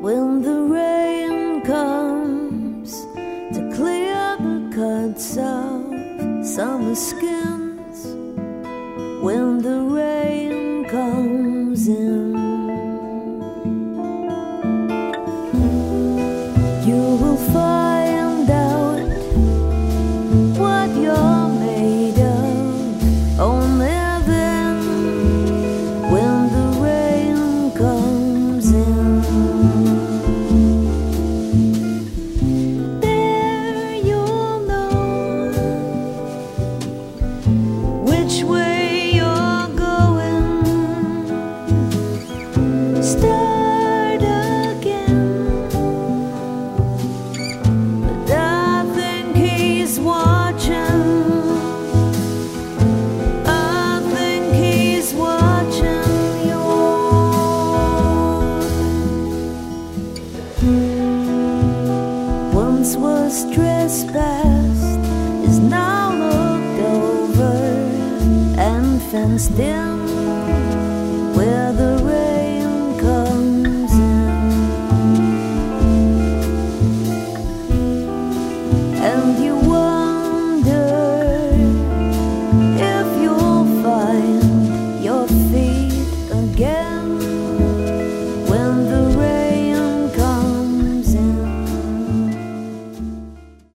When the rain comes to clear the cuts of summer skins, when the rain comes in, you will find out what you're made of. Only then, when the rain comes in, there you'll know which way you're going. Start again. But I think he's watching. I think he's watching you. Once was trespassed, is now looked over and fenced in.